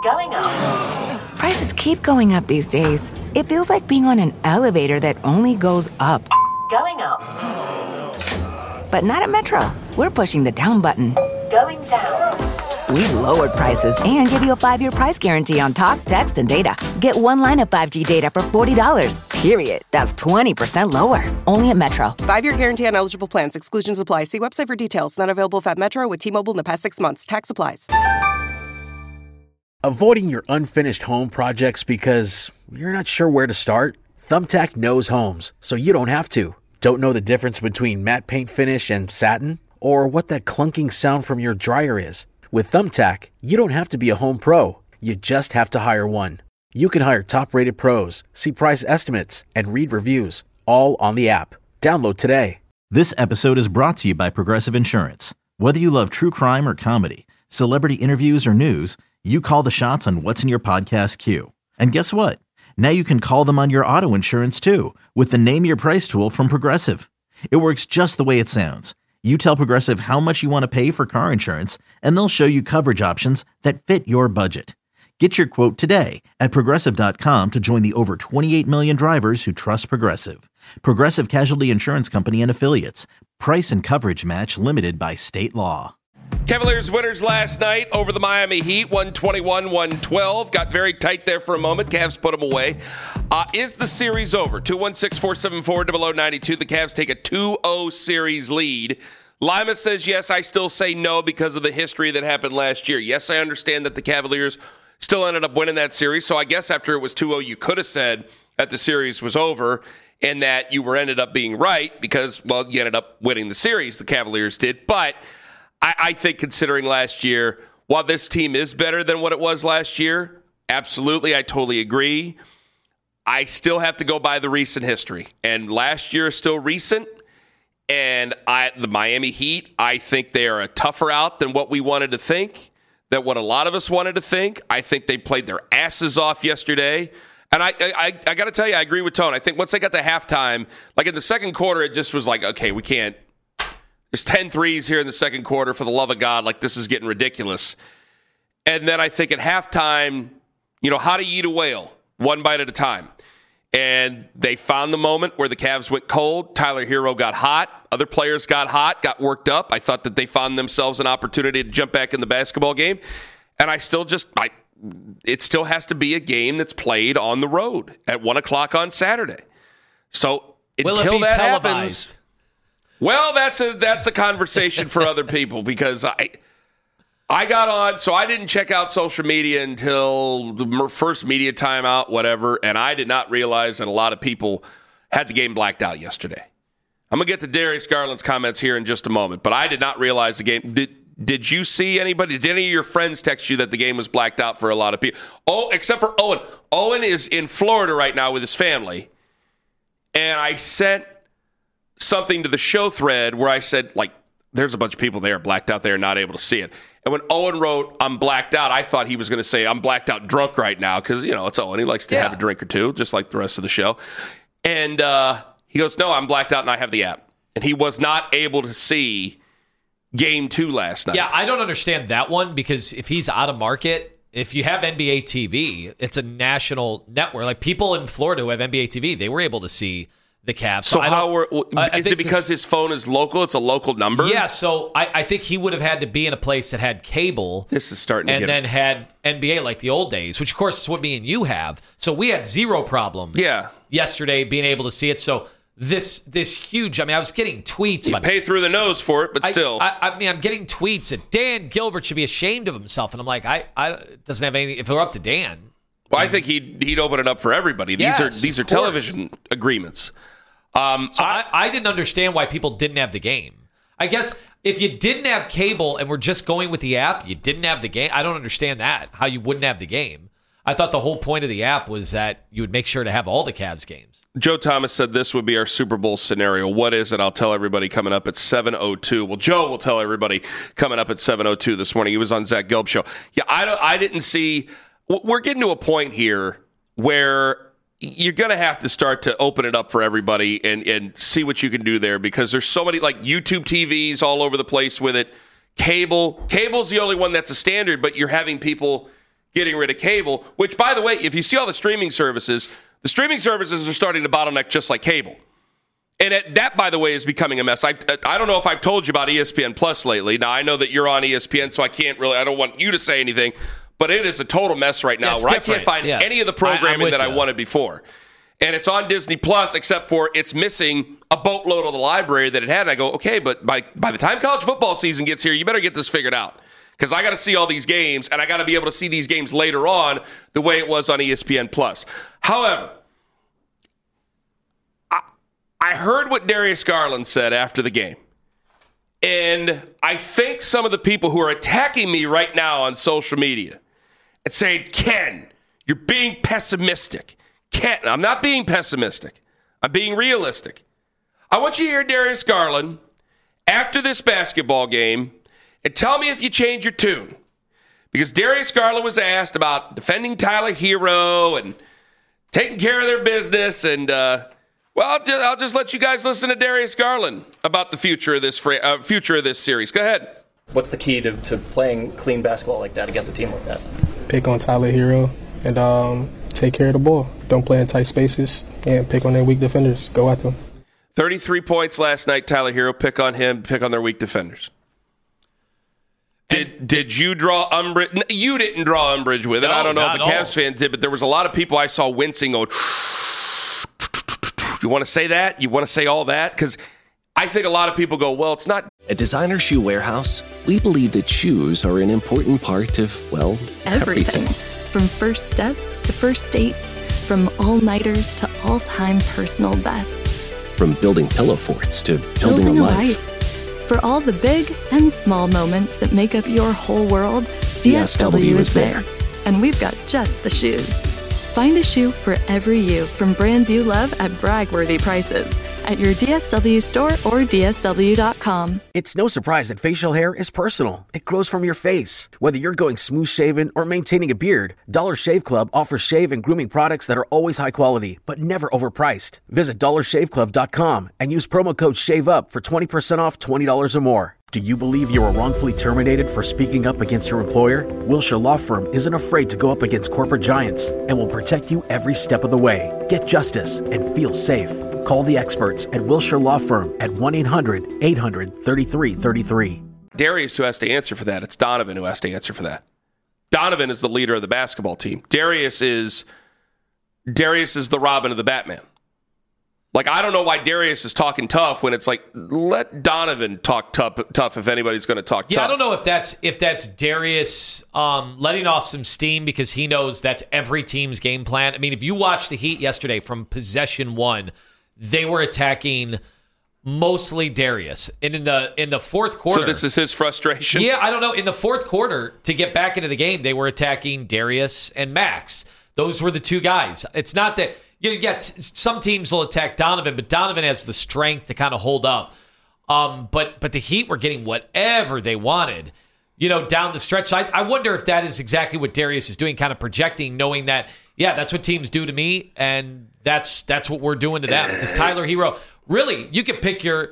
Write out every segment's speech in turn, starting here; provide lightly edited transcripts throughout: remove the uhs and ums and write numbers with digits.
Going up. Prices keep going up these days. It feels like being on an elevator that only goes up. Going up. But not at Metro. We're pushing the down button. Going down. We've lowered prices and give you a 5-year price guarantee on talk, text, and data. Get one line of 5G data for $40, period. That's 20% lower. Only at Metro. 5-year guarantee on eligible plans. Exclusions apply. See website for details. Not available at Metro with T-Mobile in the past 6 months. Tax applies. Avoiding your unfinished home projects because you're not sure where to start? Thumbtack knows homes, so you don't have to. Don't know the difference between matte paint finish and satin? Or what that clunking sound from your dryer is? With Thumbtack, you don't have to be a home pro. You just have to hire one. You can hire top-rated pros, see price estimates, and read reviews, all on the app. Download today. This episode is brought to you by Progressive Insurance. Whether you love true crime or comedy, celebrity interviews or news, you call the shots on what's in your podcast queue. And guess what? Now you can call them on your auto insurance too with the Name Your Price tool from Progressive. It works just the way it sounds. You tell Progressive how much you want to pay for car insurance, and they'll show you coverage options that fit your budget. Get your quote today at Progressive.com to join the over 28 million drivers who trust Progressive. Progressive Casualty Insurance Company and Affiliates. Price and coverage match limited by state law. Cavaliers winners last night over the Miami Heat, 121-112. Got very tight there for a moment. Cavs put them away. Is the series over? 216-474-0092. The Cavs take a 2-0 series lead. Lima says yes. I still say no because of the history that happened last year. Yes, I understand that the Cavaliers still ended up winning that series. So I guess after it was 2-0, you could have said that the series was over and that you ended up being right because, well, you ended up winning the series. The Cavaliers did. But I think considering last year, while this team is better than what it was last year, absolutely, I totally agree. I still have to go by the recent history. And last year is still recent. And the Miami Heat, I think they are a tougher out than what we wanted to think, than what a lot of us wanted to think. I think they played their asses off yesterday. And I got to tell you, I agree with Tone. I think once they got to halftime, like in the second quarter, it just was like, okay, we can't. There's 10 threes here in the second quarter, for the love of God. Like, this is getting ridiculous. And then I think at halftime, how do you eat a whale? One bite at a time. And they found the moment where the Cavs went cold. Tyler Hero got hot. Other players got hot, got worked up. I thought that they found themselves an opportunity to jump back in the basketball game. And it still has to be a game that's played on the road at 1 o'clock on Saturday. So until that happens, well, that's a conversation for other people because I got on, so I didn't check out social media until the first media timeout, whatever, and I did not realize that a lot of people had the game blacked out yesterday. I'm going to get to Darius Garland's comments here in just a moment, but I did not realize the game. Did you see anybody? Did any of your friends text you that the game was blacked out for a lot of people? Oh, except for Owen. Owen is in Florida right now with his family, and I sent something to the show thread where I said, like, there's a bunch of people there blacked out there not able to see it. And when Owen wrote, I'm blacked out, I thought he was going to say, I'm blacked out drunk right now because, it's Owen. He likes to have a drink or two, just like the rest of the show. And he goes, no, I'm blacked out and I have the app. And he was not able to see Game 2 last night. Yeah, I don't understand that one because if he's out of market, if you have NBA TV, it's a national network. Like people in Florida who have NBA TV, they were able to see the Cavs. So is it because his phone is local? It's a local number? Yeah, so I think he would have had to be in a place that had cable. This is starting to and then had NBA like the old days, which of course is what me and you have. So we had zero problem yesterday being able to see it. So this huge, I was getting tweets. You pay through the nose for it, but still. I'm getting tweets that Dan Gilbert should be ashamed of himself. And I'm like, I doesn't have anything. If it were up to Dan. Well, I think he'd open it up for everybody. These are television agreements. I didn't understand why people didn't have the game. I guess if you didn't have cable and were just going with the app, you didn't have the game. I don't understand that, how you wouldn't have the game. I thought the whole point of the app was that you would make sure to have all the Cavs games. Joe Thomas said this would be our Super Bowl scenario. What is it? I'll tell everybody coming up at 7:02. Well, Joe will tell everybody coming up at 7:02 this morning. He was on Zach Gelb show. Yeah, I didn't see. We're getting to a point here where you're going to have to start to open it up for everybody and see what you can do there because there's so many, like YouTube TVs all over the place with it. Cable's the only one that's a standard, but you're having people getting rid of cable, which, by the way, if you see all the streaming services are starting to bottleneck just like cable. And that, by the way, is becoming a mess. I don't know if I've told you about ESPN Plus lately. Now, I know that you're on ESPN, so I don't want you to say anything, but it is a total mess right now where different. I can't find any of the programming that I wanted before. And it's on Disney Plus, except for it's missing a boatload of the library that it had. And I go, okay, but by the time college football season gets here, you better get this figured out. Because I got to see all these games, and I got to be able to see these games later on the way it was on ESPN Plus. However, I heard what Darius Garland said after the game. And I think some of the people who are attacking me right now on social media and saying, Ken, you're being pessimistic. Ken, I'm not being pessimistic. I'm being realistic. I want you to hear Darius Garland after this basketball game and tell me if you change your tune. Because Darius Garland was asked about defending Tyler Hero and taking care of their business. And, I'll just let you guys listen to Darius Garland about the future of this series. Go ahead. What's the key to playing clean basketball like that against a team like that? Pick on Tyler Hero and take care of the ball. Don't play in tight spaces and pick on their weak defenders. Go at them. 33 points last night, Tyler Hero. Pick on him. Pick on their weak defenders. Did you draw umbrage? You didn't draw umbrage with it. I don't know if the Cavs fans did, but there was a lot of people I saw wincing going, you want to say that? You want to say all that? Because I think a lot of people go, well, it's not. At Designer Shoe Warehouse, we believe that shoes are an important part of, well, everything. From first steps to first dates, from all-nighters to all-time personal bests. From building pillow forts to building a life. For all the big and small moments that make up your whole world, DSW is there. And we've got just the shoes. Find a shoe for every you from brands you love at brag-worthy prices at your DSW store or DSW.com. It's no surprise that facial hair is personal. It grows from your face. Whether you're going smooth shaven or maintaining a beard, Dollar Shave Club offers shave and grooming products that are always high quality, but never overpriced. Visit dollarshaveclub.com and use promo code SHAVEUP for 20% off $20 or more. Do you believe you were wrongfully terminated for speaking up against your employer? Wilshire Law Firm isn't afraid to go up against corporate giants and will protect you every step of the way. Get justice and feel safe. Call the experts at Wilshire Law Firm at 1-800-800-3333. Darius who has to answer for that. It's Donovan who has to answer for that. Donovan is the leader of the basketball team. Darius is the Robin of the Batman. Like, I don't know why Darius is talking tough when it's like, let Donovan talk tough if anybody's going to talk tough. Yeah, I don't know if that's Darius letting off some steam because he knows that's every team's game plan. I mean, if you watched the Heat yesterday from possession one, they were attacking mostly Darius. And in the fourth quarter... So this is his frustration? Yeah, I don't know. In the fourth quarter, to get back into the game, they were attacking Darius and Max. Those were the two guys. It's not that... some teams will attack Donovan, but Donovan has the strength to kind of hold up. But the Heat were getting whatever they wanted, down the stretch. So I wonder if that is exactly what Darius is doing, kind of projecting, knowing that, that's what teams do to me, and that's what we're doing to them. Because Tyler Hero, really, you could pick your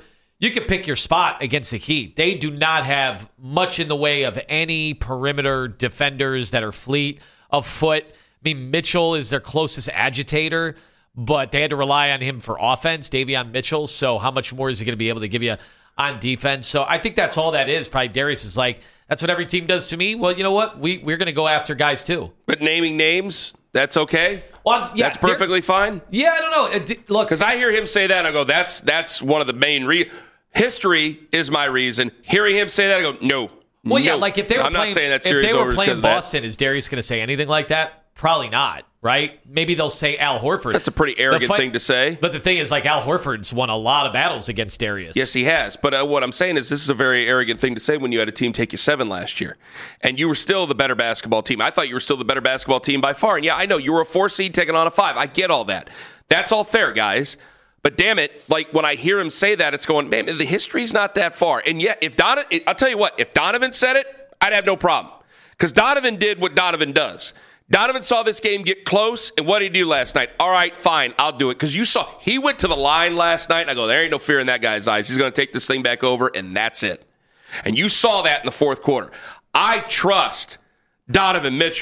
spot against the Heat. They do not have much in the way of any perimeter defenders that are fleet of foot. I mean, Mitchell is their closest agitator, but they had to rely on him for offense, Davion Mitchell. So how much more is he going to be able to give you on defense? So I think that's all that is. Probably Darius is like, that's what every team does to me. Well, you know what? We're going to go after guys too. But naming names, that's okay? Well, that's perfectly fine? Yeah, I don't know. Look, because I hear him say that, and I go, that's one of the main history is my reason. Hearing him say that, I go, no. Well, yeah, like if they were playing Boston, is Darius going to say anything like that? Probably not, right? Maybe they'll say Al Horford. That's a pretty arrogant thing to say. But the thing is, like, Al Horford's won a lot of battles against Darius. Yes, he has. But what I'm saying is this is a very arrogant thing to say when you had a team take you 7 last year. And you were still the better basketball team. I thought you were still the better basketball team by far. And yeah, I know you were a 4 seed taking on a 5. I get all that. That's all fair, guys. But damn it, like when I hear him say that, it's going, man, the history's not that far. And yet, I'll tell you what, if Donovan said it, I'd have no problem. Because Donovan did what Donovan does. Donovan saw this game get close, and what did he do last night? All right, fine, I'll do it. Because you saw, he went to the line last night, and I go, there ain't no fear in that guy's eyes. He's going to take this thing back over, and that's it. And you saw that in the fourth quarter. I trust Donovan Mitchell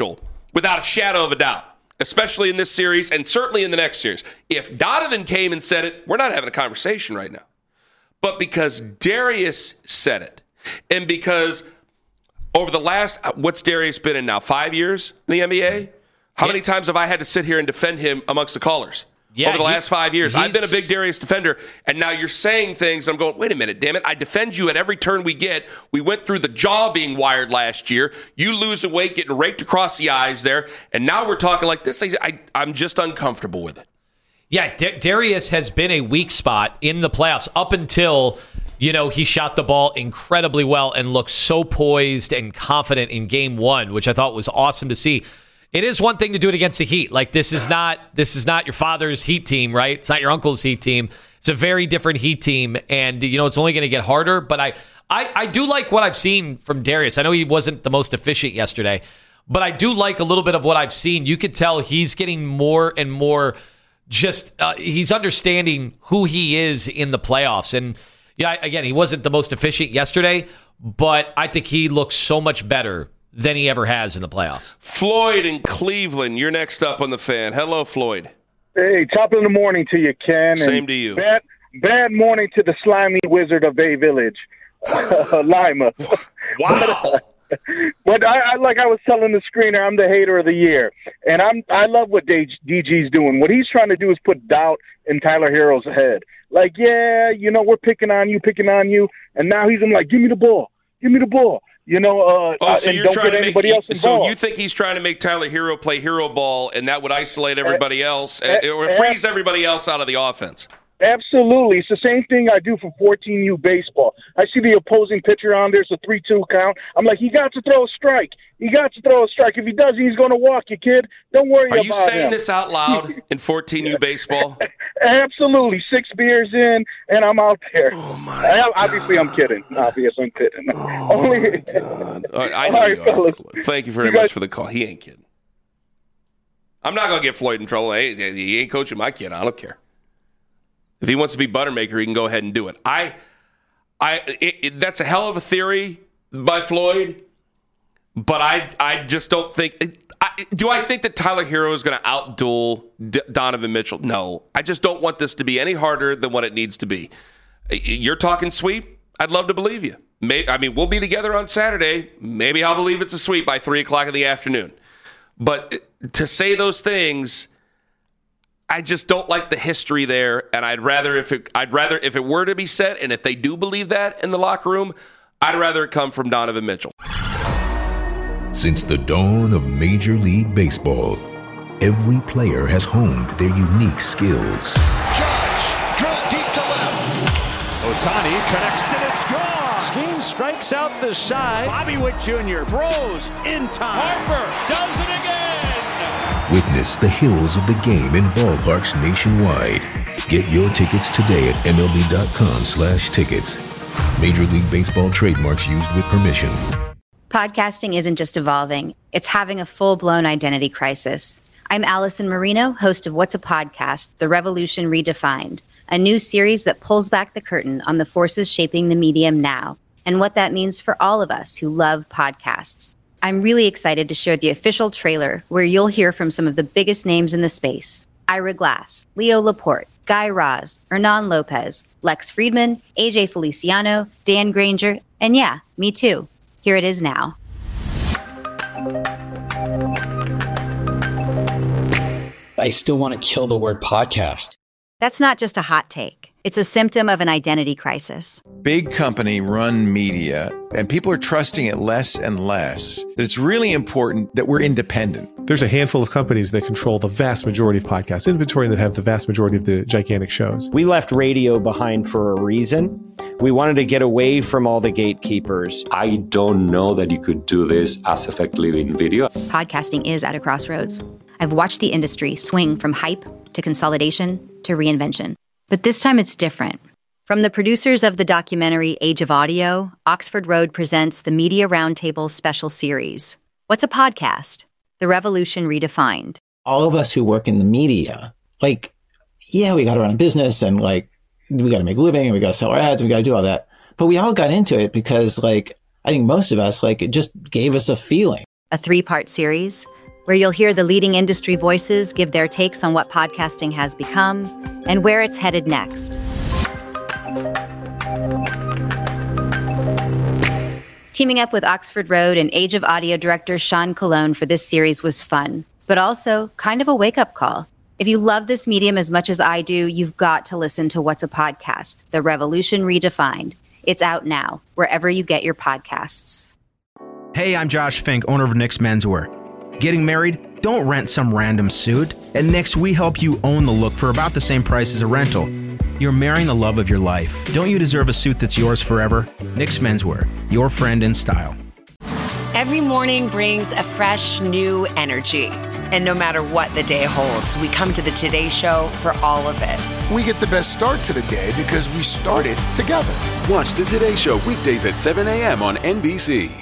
without a shadow of a doubt, especially in this series and certainly in the next series. If Donovan came and said it, we're not having a conversation right now. But because Darius said it, and because over the last, what's Darius been in now, 5 years in the NBA? How many times have I had to sit here and defend him amongst the callers? Over the last 5 years. I've been a big Darius defender, and now you're saying things, and I'm going, wait a minute, damn it. I defend you at every turn we get. We went through the jaw being wired last year. You lose the weight, getting raked across the eyes there, and now we're talking like this. I'm just uncomfortable with it. Yeah, Darius has been a weak spot in the playoffs up until, he shot the ball incredibly well and looked so poised and confident in game one, which I thought was awesome to see. It is one thing to do it against the Heat. Like, this is not your father's Heat team, right? It's not your uncle's Heat team. It's a very different Heat team, and it's only going to get harder. But I do like what I've seen from Darius. I know he wasn't the most efficient yesterday, but I do like a little bit of what I've seen. You could tell he's getting more and more he's understanding who he is in the playoffs. And again, he wasn't the most efficient yesterday, but I think he looks so much better than he ever has in the playoffs. Floyd in Cleveland, you're next up on the Fan. Hello, Floyd. Hey, top of the morning to you, Ken. Same to you. Bad morning to the slimy wizard of Bay Village, Lima. Wow. But I like I was telling the screener, I'm the hater of the year, and I love what DG's doing. What he's trying to do is put doubt in Tyler Herro's head. Like, we're picking on you, and now I'm like, give me the ball. So and you're don't get anybody else involved. So you think he's trying to make Tyler Herro play hero ball, and that would isolate everybody else, and it would freeze everybody else out of the offense? Absolutely. It's the same thing I do for 14U baseball. I see the opposing pitcher on there, it's a 3-2 count. I'm like, he got to throw a strike. If he does, he's going to walk you, kid. Don't worry about him. Are you saying this out loud in 14U baseball? Absolutely. 6 beers in, and I'm out there. Oh, my God. Obviously, I'm kidding. Oh, God. I know you are. Thank you very much for the call. He ain't kidding. I'm not going to get Floyd in trouble. Hey, he ain't coaching my kid. I don't care. If he wants to be Buttermaker, he can go ahead and do it. That's a hell of a theory by Floyd, but I just don't think. Do I think that Tyler Herro is going to outduel Donovan Mitchell? No. I just don't want this to be any harder than what it needs to be. You're talking sweep? I'd love to believe you. We'll be together on Saturday. Maybe I'll believe it's a sweep by 3 o'clock in the afternoon. But to say those things, I just don't like the history there, and I'd rather if it were to be said, and if they do believe that in the locker room, I'd rather it come from Donovan Mitchell. Since the dawn of Major League Baseball, every player has honed their unique skills. Judge, drill deep to left. Ohtani connects and it's gone. Skeen strikes out the side. Bobby Witt Jr. throws in time. Harper does it again. Witness the hills of the game in ballparks nationwide. Get your tickets today at MLB.com/tickets. Major League Baseball trademarks used with permission. Podcasting isn't just evolving, it's having a full-blown identity crisis. I'm Allison Marino, host of What's a Podcast? The Revolution Redefined, a new series that pulls back the curtain on the forces shaping the medium now and what that means for all of us who love podcasts. I'm really excited to share the official trailer where you'll hear from some of the biggest names in the space. Ira Glass, Leo Laporte, Guy Raz, Hernan Lopez, Lex Friedman, AJ Feliciano, Dan Granger, and yeah, me too. Here it is now. I still want to kill the word podcast. That's not just a hot take. It's a symptom of an identity crisis. Big company run media, and people are trusting it less and less. It's really important that we're independent. There's a handful of companies that control the vast majority of podcast inventory that have the vast majority of the gigantic shows. We left radio behind for a reason. We wanted to get away from all the gatekeepers. I don't know that you could do this as effectively in video. Podcasting is at a crossroads. I've watched the industry swing from hype to consolidation to reinvention. But this time it's different. From the producers of the documentary Age of Audio, Oxford Road presents the Media Roundtable special series. What's a podcast? The Revolution Redefined. All of us who work in the media, we got to run a business and we got to make a living and we got to sell our ads and we got to do all that. But we all got into it because I think most of us, it just gave us a feeling. A 3-part series, where you'll hear the leading industry voices give their takes on what podcasting has become and where it's headed next. Teaming up with Oxford Road and Age of Audio director Sean Colon for this series was fun, but also kind of a wake-up call. If you love this medium as much as I do, you've got to listen to What's a Podcast? The Revolution Redefined. It's out now, wherever you get your podcasts. Hey, I'm Josh Fink, owner of Nick's Menswear. Getting married? Don't rent some random suit. At Nick's, we help you own the look for about the same price as a rental. You're marrying the love of your life. Don't you deserve a suit that's yours forever? Nick's Menswear, your friend in style. Every morning brings a fresh, new energy. And no matter what the day holds, we come to the Today Show for all of it. We get the best start to the day because we started together. Watch the Today Show weekdays at 7 a.m. on NBC.